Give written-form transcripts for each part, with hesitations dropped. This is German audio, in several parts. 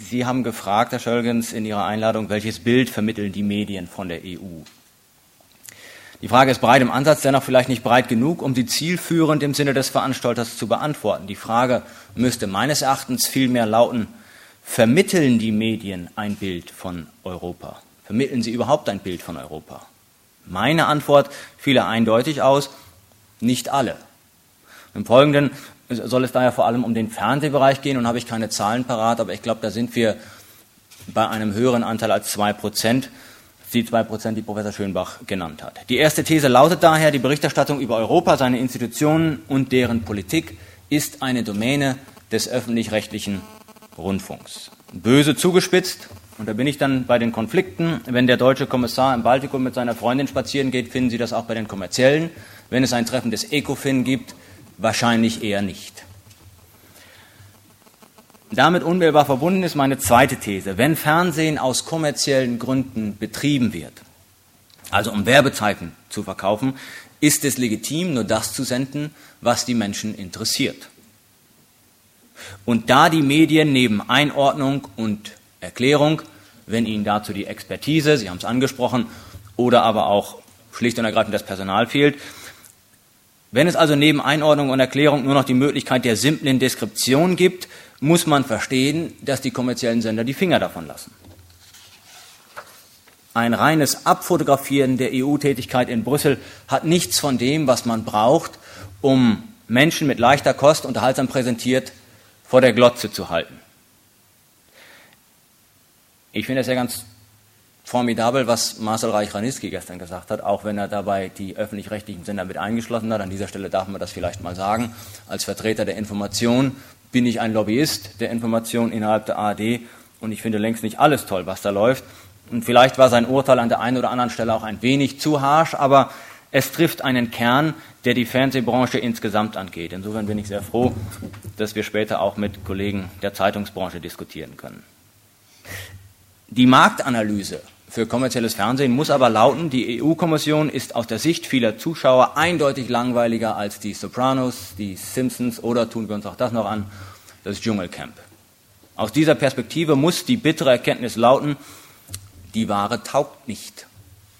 Sie haben gefragt, Herr Schölgens, in Ihrer Einladung, welches Bild vermitteln die Medien von der EU? Die Frage ist breit im Ansatz, dennoch vielleicht nicht breit genug, um sie zielführend im Sinne des Veranstalters zu beantworten. Die Frage müsste meines Erachtens vielmehr lauten, vermitteln die Medien ein Bild von Europa? Vermitteln sie überhaupt ein Bild von Europa? Meine Antwort fiel eindeutig aus, nicht alle. Im Folgenden soll es daher vor allem um den Fernsehbereich gehen und habe ich keine Zahlen parat, aber ich glaube, da sind wir bei einem höheren Anteil als 2%. Die 2%, die Professor Schönbach genannt hat. Die erste These lautet daher, die Berichterstattung über Europa, seine Institutionen und deren Politik ist eine Domäne des öffentlich-rechtlichen Rundfunks. Böse zugespitzt, und da bin ich dann bei den Konflikten, wenn der deutsche Kommissar im Baltikum mit seiner Freundin spazieren geht, finden Sie das auch bei den Kommerziellen. Wenn es ein Treffen des ECOFIN gibt, wahrscheinlich eher nicht. Damit unmittelbar verbunden ist meine zweite These. Wenn Fernsehen aus kommerziellen Gründen betrieben wird, also um Werbezeiten zu verkaufen, ist es legitim, nur das zu senden, was die Menschen interessiert. Und da die Medien neben Einordnung und Erklärung, wenn ihnen dazu die Expertise, Sie haben es angesprochen, oder aber auch schlicht und ergreifend das Personal fehlt, wenn es also neben Einordnung und Erklärung nur noch die Möglichkeit der simplen Deskription gibt, muss man verstehen, dass die kommerziellen Sender die Finger davon lassen. Ein reines Abfotografieren der EU-Tätigkeit in Brüssel hat nichts von dem, was man braucht, um Menschen mit leichter Kost unterhaltsam präsentiert vor der Glotze zu halten. Ich finde es ja ganz formidabel, was Marcel Reich-Ranitzky gestern gesagt hat, auch wenn er dabei die öffentlich-rechtlichen Sender mit eingeschlossen hat. An dieser Stelle darf man das vielleicht mal sagen. Als Vertreter der Information bin ich ein Lobbyist der Information innerhalb der ARD und ich finde längst nicht alles toll, was da läuft. Und vielleicht war sein Urteil an der einen oder anderen Stelle auch ein wenig zu harsch, aber es trifft einen Kern, der die Fernsehbranche insgesamt angeht. Insofern bin ich sehr froh, dass wir später auch mit Kollegen der Zeitungsbranche diskutieren können. Die Marktanalyse für kommerzielles Fernsehen muss aber lauten, die EU-Kommission ist aus der Sicht vieler Zuschauer eindeutig langweiliger als die Sopranos, die Simpsons oder, tun wir uns auch das noch an, das Dschungelcamp. Aus dieser Perspektive muss die bittere Erkenntnis lauten, die Ware taugt nicht.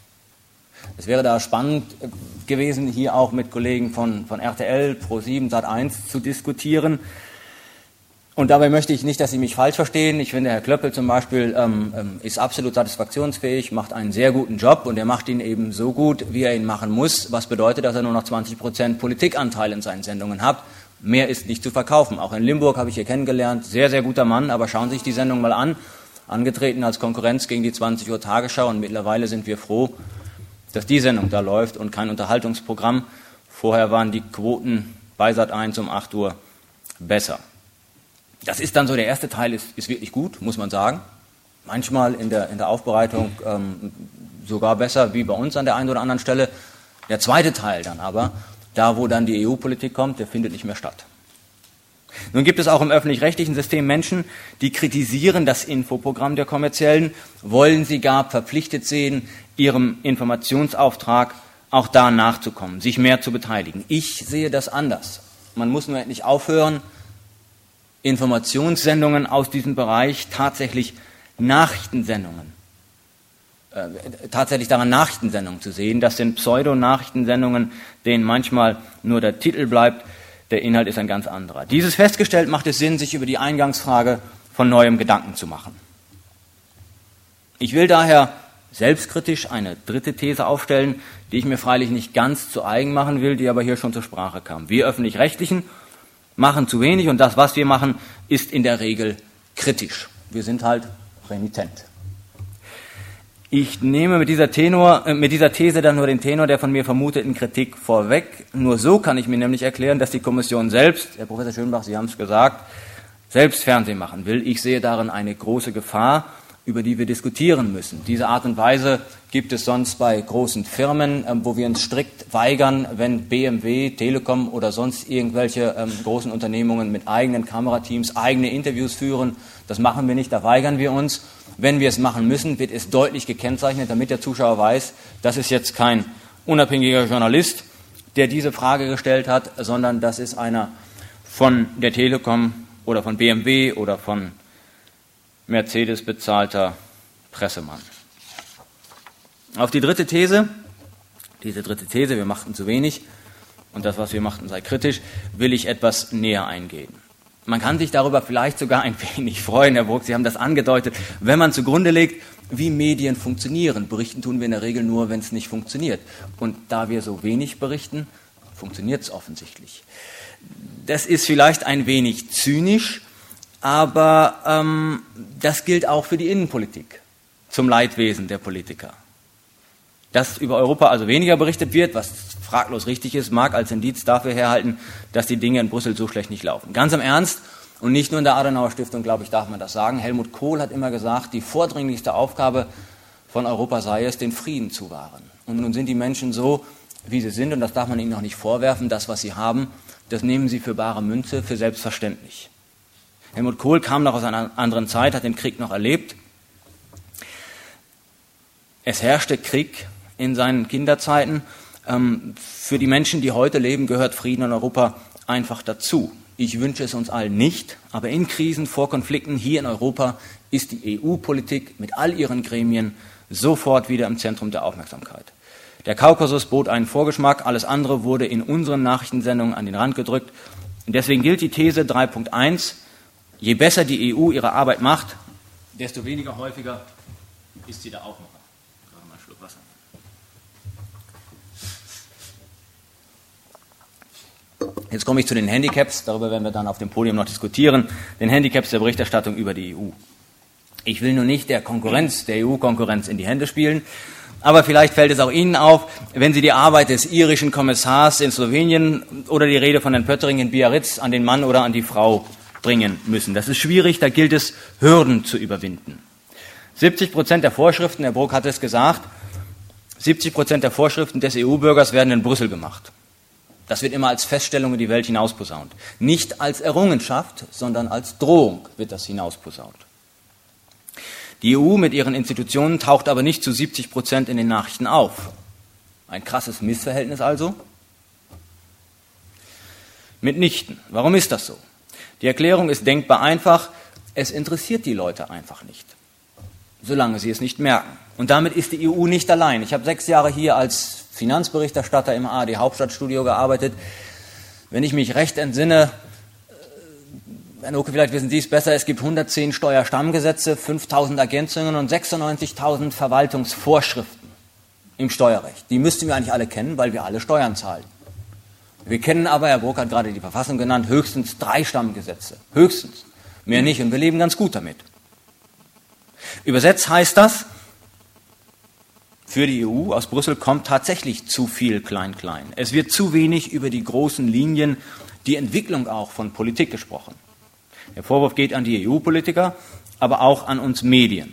Es wäre da spannend gewesen, hier auch mit Kollegen von RTL, Pro7, Sat.1 zu diskutieren. Und dabei möchte ich nicht, dass Sie mich falsch verstehen. Ich finde, Herr Klöppel zum Beispiel ist absolut satisfaktionsfähig, macht einen sehr guten Job und er macht ihn eben so gut, wie er ihn machen muss, was bedeutet, dass er nur noch 20% Politikanteil in seinen Sendungen hat. Mehr ist nicht zu verkaufen. Auch in Limburg habe ich hier kennengelernt, sehr, sehr guter Mann, aber schauen Sie sich die Sendung mal an. Angetreten als Konkurrenz gegen die 20 Uhr Tagesschau und mittlerweile sind wir froh, dass die Sendung da läuft und kein Unterhaltungsprogramm. Vorher waren die Quoten bei Sat.1 um 8 Uhr besser. Das ist dann so, der erste Teil ist wirklich gut, muss man sagen. Manchmal in der Aufbereitung sogar besser wie bei uns an der einen oder anderen Stelle. Der zweite Teil dann aber, da wo dann die EU-Politik kommt, der findet nicht mehr statt. Nun gibt es auch im öffentlich-rechtlichen System Menschen, die kritisieren das Infoprogramm der Kommerziellen, wollen sie gar verpflichtet sehen, ihrem Informationsauftrag auch da nachzukommen, sich mehr zu beteiligen. Ich sehe das anders. Man muss nur endlich aufhören, Informationssendungen aus diesem Bereich tatsächlich daran Nachrichtensendungen zu sehen. Das sind Pseudo-Nachrichtensendungen, denen manchmal nur der Titel bleibt, der Inhalt ist ein ganz anderer. Dieses festgestellt, macht es Sinn, sich über die Eingangsfrage von neuem Gedanken zu machen. Ich will daher selbstkritisch eine dritte These aufstellen, die ich mir freilich nicht ganz zu eigen machen will, die aber hier schon zur Sprache kam. Wir Öffentlich-Rechtlichen machen zu wenig und das, was wir machen, ist in der Regel kritisch. Wir sind halt renitent. Ich nehme mit dieser These dann nur den Tenor der von mir vermuteten Kritik vorweg. Nur so kann ich mir nämlich erklären, dass die Kommission selbst, Herr Professor Schönbach, Sie haben es gesagt, selbst Fernsehen machen will. Ich sehe darin eine große Gefahr, über die wir diskutieren müssen. Diese Art und Weise gibt es sonst bei großen Firmen, wo wir uns strikt weigern, wenn BMW, Telekom oder sonst irgendwelche großen Unternehmungen mit eigenen Kamerateams eigene Interviews führen. Das machen wir nicht, da weigern wir uns. Wenn wir es machen müssen, wird es deutlich gekennzeichnet, damit der Zuschauer weiß, das ist jetzt kein unabhängiger Journalist, der diese Frage gestellt hat, sondern das ist einer von der Telekom oder von BMW oder von Mercedes bezahlter Pressemann. Auf die dritte These, wir machten zu wenig und das, was wir machten, sei kritisch, will ich etwas näher eingehen. Man kann sich darüber vielleicht sogar ein wenig freuen, Herr Brugg, Sie haben das angedeutet, wenn man zugrunde legt, wie Medien funktionieren. Berichten tun wir in der Regel nur, wenn es nicht funktioniert. Und da wir so wenig berichten, funktioniert es offensichtlich. Das ist vielleicht ein wenig zynisch, aber das gilt auch für die Innenpolitik, zum Leidwesen der Politiker. Dass über Europa also weniger berichtet wird, was fraglos richtig ist, mag als Indiz dafür herhalten, dass die Dinge in Brüssel so schlecht nicht laufen. Ganz im Ernst, und nicht nur in der Adenauer Stiftung, glaube ich, darf man das sagen, Helmut Kohl hat immer gesagt, die vordringlichste Aufgabe von Europa sei es, den Frieden zu wahren. Und nun sind die Menschen so, wie sie sind, und das darf man ihnen auch nicht vorwerfen, das, was sie haben, das nehmen sie für bare Münze, für selbstverständlich. Helmut Kohl kam noch aus einer anderen Zeit, hat den Krieg noch erlebt. Es herrschte Krieg in seinen Kinderzeiten. Für die Menschen, die heute leben, gehört Frieden in Europa einfach dazu. Ich wünsche es uns allen nicht, aber in Krisen, vor Konflikten hier in Europa ist die EU-Politik mit all ihren Gremien sofort wieder im Zentrum der Aufmerksamkeit. Der Kaukasus bot einen Vorgeschmack, alles andere wurde in unseren Nachrichtensendungen an den Rand gedrückt. Und deswegen gilt die These 3.1, je besser die EU ihre Arbeit macht, desto weniger häufiger ist sie der Aufmacher. Gerade mal einen Schluck Wasser. Jetzt komme ich zu den Handicaps, darüber werden wir dann auf dem Podium noch diskutieren, den Handicaps der Berichterstattung über die EU. Ich will nur nicht der EU-Konkurrenz in die Hände spielen, aber vielleicht fällt es auch Ihnen auf, wenn Sie die Arbeit des irischen Kommissars in Slowenien oder die Rede von Herrn Pöttering in Biarritz an den Mann oder an die Frau bringen müssen. Das ist schwierig, da gilt es, Hürden zu überwinden. 70% der Vorschriften, Herr Brugg hat es gesagt, 70% der Vorschriften des EU-Bürgers werden in Brüssel gemacht. Das wird immer als Feststellung in die Welt hinausposaunt. Nicht als Errungenschaft, sondern als Drohung wird das hinausposaunt. Die EU mit ihren Institutionen taucht aber nicht zu 70% in den Nachrichten auf. Ein krasses Missverhältnis also? Mitnichten. Warum ist das so? Die Erklärung ist denkbar einfach, es interessiert die Leute einfach nicht, solange sie es nicht merken. Und damit ist die EU nicht allein. Ich habe 6 Jahre hier als Finanzberichterstatter im ARD Hauptstadtstudio gearbeitet. Wenn ich mich recht entsinne, Herr Noke, vielleicht wissen Sie es besser, es gibt 110 Steuerstammgesetze, 5.000 Ergänzungen und 96.000 Verwaltungsvorschriften im Steuerrecht. Die müssten wir eigentlich alle kennen, weil wir alle Steuern zahlen. Wir kennen aber, Herr Brugg hat gerade die Verfassung genannt, höchstens 3 Stammgesetze. Höchstens. Mehr nicht und wir leben ganz gut damit. Übersetzt heißt das, für die EU aus Brüssel kommt tatsächlich zu viel Klein-Klein. Es wird zu wenig über die großen Linien, die Entwicklung auch von Politik gesprochen. Der Vorwurf geht an die EU-Politiker, aber auch an uns Medien.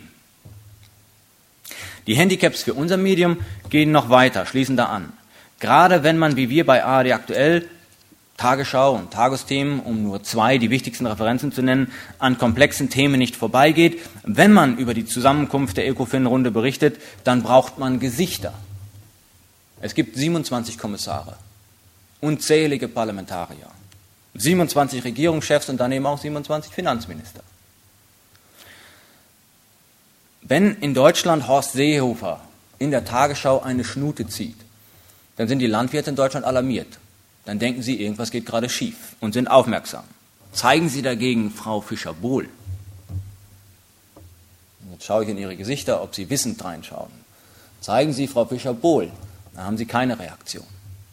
Die Handicaps für unser Medium gehen noch weiter, schließen da an. Gerade wenn man, wie wir bei ARD aktuell, Tagesschau und Tagesthemen, um nur 2 die wichtigsten Referenzen zu nennen, an komplexen Themen nicht vorbeigeht. Wenn man über die Zusammenkunft der ECOFIN-Runde berichtet, dann braucht man Gesichter. Es gibt 27 Kommissare, unzählige Parlamentarier, 27 Regierungschefs und daneben auch 27 Finanzminister. Wenn in Deutschland Horst Seehofer in der Tagesschau eine Schnute zieht, dann sind die Landwirte in Deutschland alarmiert. Dann denken sie, irgendwas geht gerade schief und sind aufmerksam. Zeigen Sie dagegen Frau Fischer-Bohl. Jetzt schaue ich in Ihre Gesichter, ob Sie wissend reinschauen. Zeigen Sie Frau Fischer-Bohl, dann haben Sie keine Reaktion.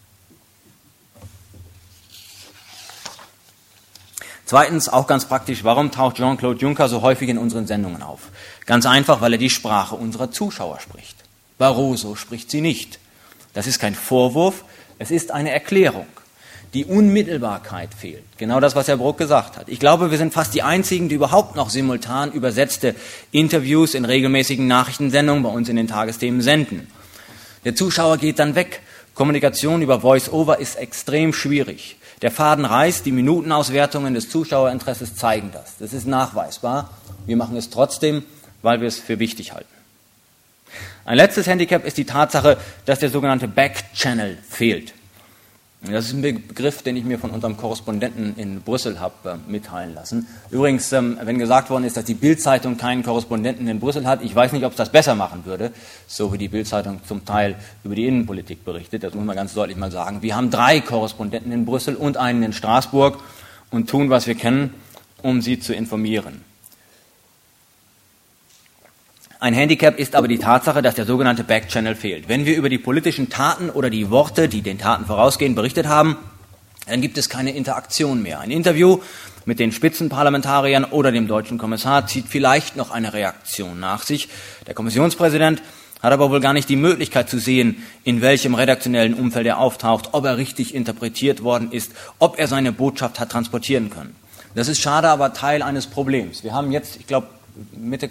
Zweitens, auch ganz praktisch, warum taucht Jean-Claude Juncker so häufig in unseren Sendungen auf? Ganz einfach, weil er die Sprache unserer Zuschauer spricht. Barroso spricht sie nicht. Das ist kein Vorwurf, es ist eine Erklärung. Die Unmittelbarkeit fehlt. Genau das, was Herr Brugg gesagt hat. Ich glaube, wir sind fast die Einzigen, die überhaupt noch simultan übersetzte Interviews in regelmäßigen Nachrichtensendungen bei uns in den Tagesthemen senden. Der Zuschauer geht dann weg. Kommunikation über Voice-Over ist extrem schwierig. Der Faden reißt, die Minutenauswertungen des Zuschauerinteresses zeigen das. Das ist nachweisbar. Wir machen es trotzdem, weil wir es für wichtig halten. Ein letztes Handicap ist die Tatsache, dass der sogenannte Back-Channel fehlt. Das ist ein Begriff, den ich mir von unserem Korrespondenten in Brüssel habe mitteilen lassen. Übrigens, wenn gesagt worden ist, dass die Bild-Zeitung keinen Korrespondenten in Brüssel hat, ich weiß nicht, ob es das besser machen würde, so wie die Bild-Zeitung zum Teil über die Innenpolitik berichtet. Das muss man ganz deutlich mal sagen. Wir haben 3 Korrespondenten in Brüssel und einen in Straßburg und tun, was wir können, um sie zu informieren. Ein Handicap ist aber die Tatsache, dass der sogenannte Backchannel fehlt. Wenn wir über die politischen Taten oder die Worte, die den Taten vorausgehen, berichtet haben, dann gibt es keine Interaktion mehr. Ein Interview mit den Spitzenparlamentariern oder dem deutschen Kommissar zieht vielleicht noch eine Reaktion nach sich. Der Kommissionspräsident hat aber wohl gar nicht die Möglichkeit zu sehen, in welchem redaktionellen Umfeld er auftaucht, ob er richtig interpretiert worden ist, ob er seine Botschaft hat transportieren können. Das ist schade, aber Teil eines Problems. Wir haben jetzt, ich glaube, Mitte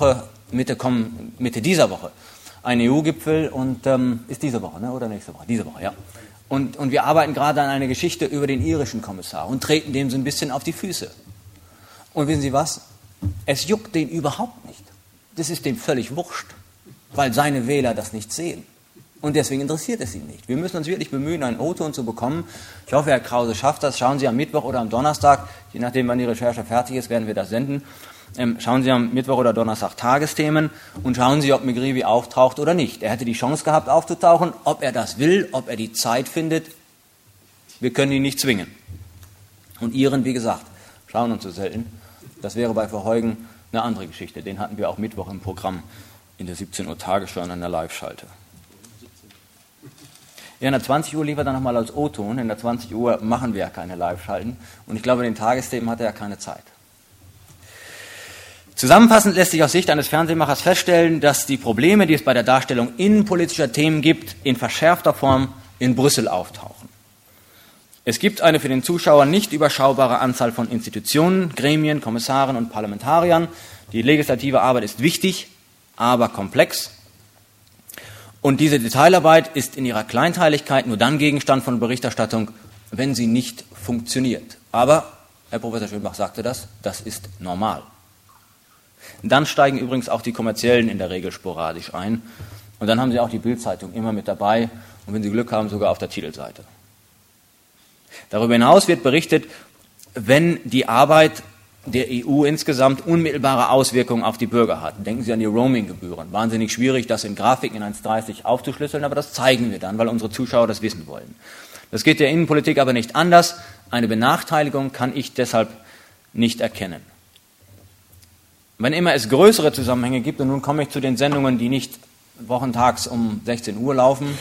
dieser Woche einen EU-Gipfel und ist diese Woche, ne? Oder nächste Woche? Diese Woche, ja. Und wir arbeiten gerade an einer Geschichte über den irischen Kommissar und treten dem so ein bisschen auf die Füße. Und wissen Sie was? Es juckt den überhaupt nicht. Das ist dem völlig wurscht, weil seine Wähler das nicht sehen. Und deswegen interessiert es ihn nicht. Wir müssen uns wirklich bemühen, einen O-Ton zu bekommen. Ich hoffe, Herr Krause schafft das. Schauen Sie am Mittwoch oder am Donnerstag, je nachdem, wann die Recherche fertig ist, werden wir das senden. Schauen Sie am Mittwoch oder Donnerstag Tagesthemen und schauen Sie, ob McGreevy auftaucht oder nicht. Er hätte die Chance gehabt, aufzutauchen. Ob er das will, ob er die Zeit findet, wir können ihn nicht zwingen. Und Ihren, wie gesagt, schauen uns so selten. Das wäre bei Verheugen eine andere Geschichte. Den hatten wir auch Mittwoch im Programm in der 17 Uhr Tagesschau an der Live-Schalte. Ja, in der 20 Uhr liefert er nochmal als O-Ton. In der 20 Uhr machen wir ja keine Live-Schalten. Und ich glaube, in den Tagesthemen hat er ja keine Zeit. Zusammenfassend lässt sich aus Sicht eines Fernsehmachers feststellen, dass die Probleme, die es bei der Darstellung innenpolitischer Themen gibt, in verschärfter Form in Brüssel auftauchen. Es gibt eine für den Zuschauer nicht überschaubare Anzahl von Institutionen, Gremien, Kommissaren und Parlamentariern. Die legislative Arbeit ist wichtig, aber komplex. Und diese Detailarbeit ist in ihrer Kleinteiligkeit nur dann Gegenstand von Berichterstattung, wenn sie nicht funktioniert. Aber, Herr Professor Schönbach sagte das ist normal. Dann steigen übrigens auch die Kommerziellen in der Regel sporadisch ein. Und dann haben Sie auch die Bild-Zeitung immer mit dabei und wenn Sie Glück haben, sogar auf der Titelseite. Darüber hinaus wird berichtet, wenn die Arbeit der EU insgesamt unmittelbare Auswirkungen auf die Bürger hat. Denken Sie an die Roaming-Gebühren. Wahnsinnig schwierig, das in Grafiken in 1,30 aufzuschlüsseln, aber das zeigen wir dann, weil unsere Zuschauer das wissen wollen. Das geht der Innenpolitik aber nicht anders. Eine Benachteiligung kann ich deshalb nicht erkennen. Wenn immer es größere Zusammenhänge gibt, und nun komme ich zu den Sendungen, die nicht wochentags um 16 Uhr laufen,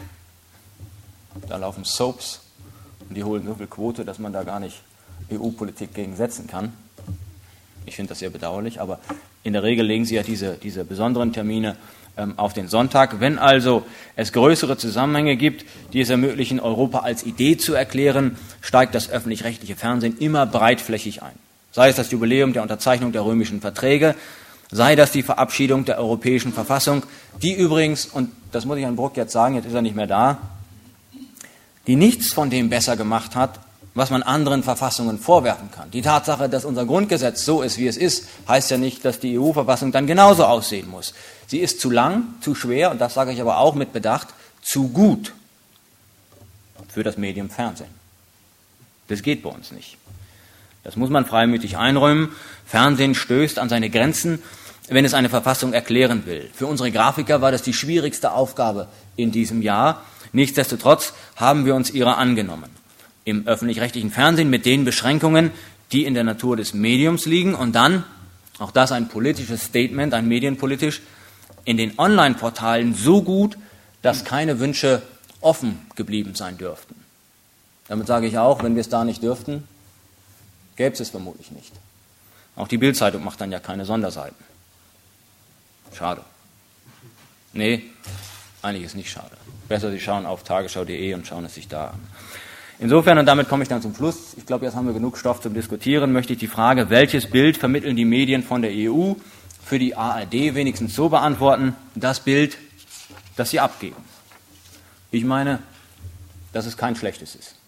da laufen Soaps und die holen so viel Quote, dass man da gar nicht EU-Politik gegen setzen kann. Ich finde das sehr bedauerlich, aber in der Regel legen sie ja diese besonderen Termine auf den Sonntag. Wenn also es größere Zusammenhänge gibt, die es ermöglichen, Europa als Idee zu erklären, steigt das öffentlich-rechtliche Fernsehen immer breitflächig ein. Sei es das Jubiläum der Unterzeichnung der römischen Verträge, sei das die Verabschiedung der Europäischen Verfassung, die übrigens, und das muss ich Herrn Bruck jetzt sagen, jetzt ist er nicht mehr da, die nichts von dem besser gemacht hat, was man anderen Verfassungen vorwerfen kann. Die Tatsache, dass unser Grundgesetz so ist, wie es ist, heißt ja nicht, dass die EU-Verfassung dann genauso aussehen muss. Sie ist zu lang, zu schwer, und das sage ich aber auch mit Bedacht, zu gut für das Medium Fernsehen. Das geht bei uns nicht. Das muss man freimütig einräumen. Fernsehen stößt an seine Grenzen, wenn es eine Verfassung erklären will. Für unsere Grafiker war das die schwierigste Aufgabe in diesem Jahr. Nichtsdestotrotz haben wir uns ihrer angenommen. Im öffentlich-rechtlichen Fernsehen mit den Beschränkungen, die in der Natur des Mediums liegen. Und dann, auch das ein politisches Statement, ein medienpolitisch, in den Online-Portalen so gut, dass keine Wünsche offen geblieben sein dürften. Damit sage ich auch, wenn wir es da nicht dürften, gäbe es vermutlich nicht. Auch die Bild-Zeitung macht dann ja keine Sonderseiten. Schade. Nee, eigentlich ist nicht schade. Besser, Sie schauen auf tagesschau.de und schauen es sich da an. Insofern, und damit komme ich dann zum Schluss, ich glaube, jetzt haben wir genug Stoff zum Diskutieren, möchte ich die Frage, welches Bild vermitteln die Medien von der EU, für die ARD wenigstens so beantworten, das Bild, das sie abgeben. Ich meine, dass es kein schlechtes ist.